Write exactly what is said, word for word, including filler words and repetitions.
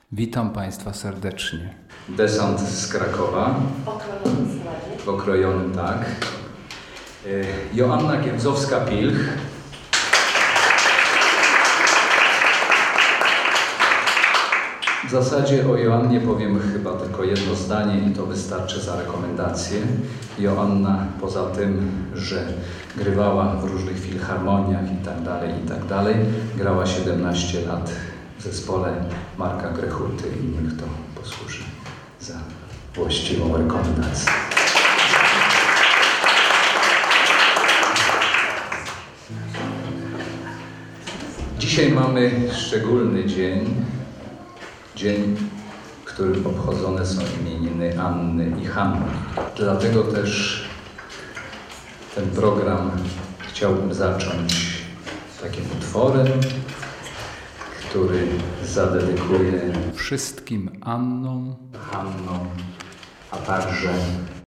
Witam Państwa serdecznie. Desant z Krakowa. W okrojonym składzie. W okrojonym, tak. Joanna Giemzowska-Pilch. W zasadzie o Joannie powiem chyba tylko jedno zdanie i to wystarczy za rekomendację. Joanna poza tym, że grywała w różnych filharmoniach i tak dalej, i tak dalej, grała siedemnaście lat w zespole Marka Grechuty i niech to posłuży za właściwą rekomendację. Dzisiaj mamy szczególny dzień. Dzień, w którym obchodzone są imieniny Anny i Hanny. Dlatego też ten program chciałbym zacząć takim utworem, który zadedykuję Wszystkim Annom, Hannom, a także